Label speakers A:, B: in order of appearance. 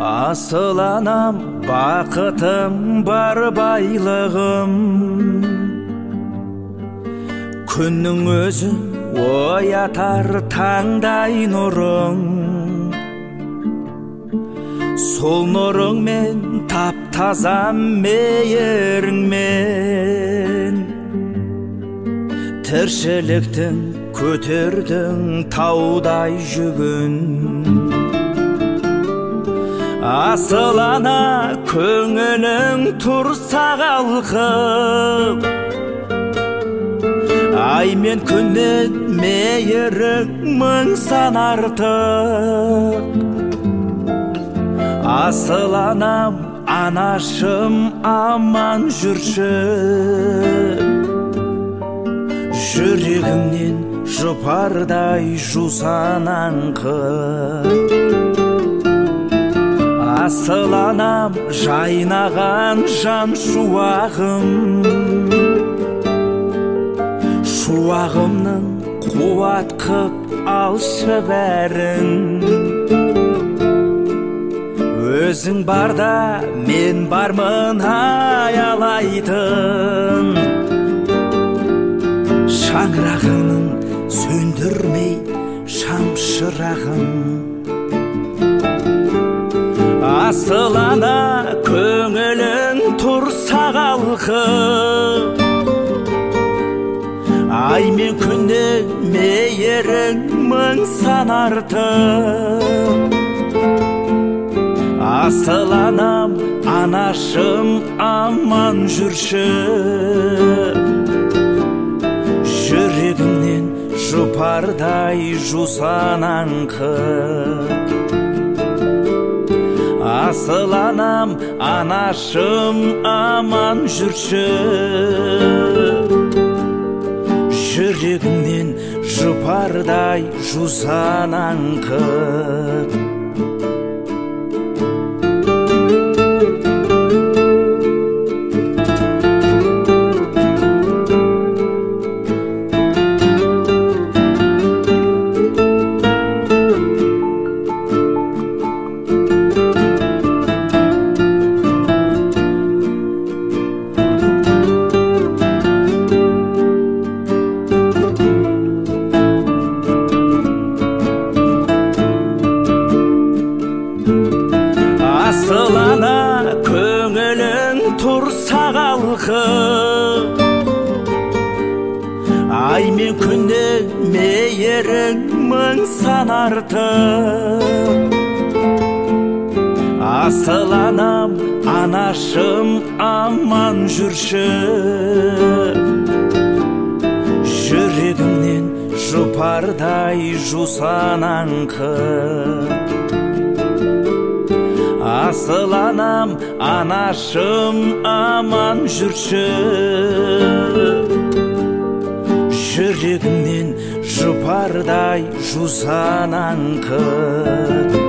A: Асыл анам, бақытым бар байлығым, күннің өзін оятар таңдай нұрың. Сол нұрыңмен тап-таза мейіріңмен тіршіліктің көтердің таудай жүгін. Асыл ана, көңілің тұрса қалқып, ай мен күннен мейірің мың сан артық. Асыл анам, анашым аман жүрші, жүрегімнен жұпардай жусан аңқып. Асыл анам, жайнаған жан шуағым, шуағымның қуат қып алшы бәрін. Өзің барда мен бармын аялайтын, шаңырағының сөндірмей шамшырағын. Асыл ана, көңілің тұрса қалқып, ай мен күннен мейірің мың сан артық. Асыл анам, анашым аман жүрші, жүрегімнен жұпардай жусан аңқып. Асыл анам, анашым аман жүрші, жүрегімнен жұпардай жусан аңқып. Асыл ана, көңілің тұрса қалқып, ай мен күннен мейірің мың сан артық. Асыл анам, анашым аман жүрші, жүрегімнен жұпардай жусан аңқып. Асыл анам, анашым аман жүрші, жүрегімнен жұпардай жусан аңқып.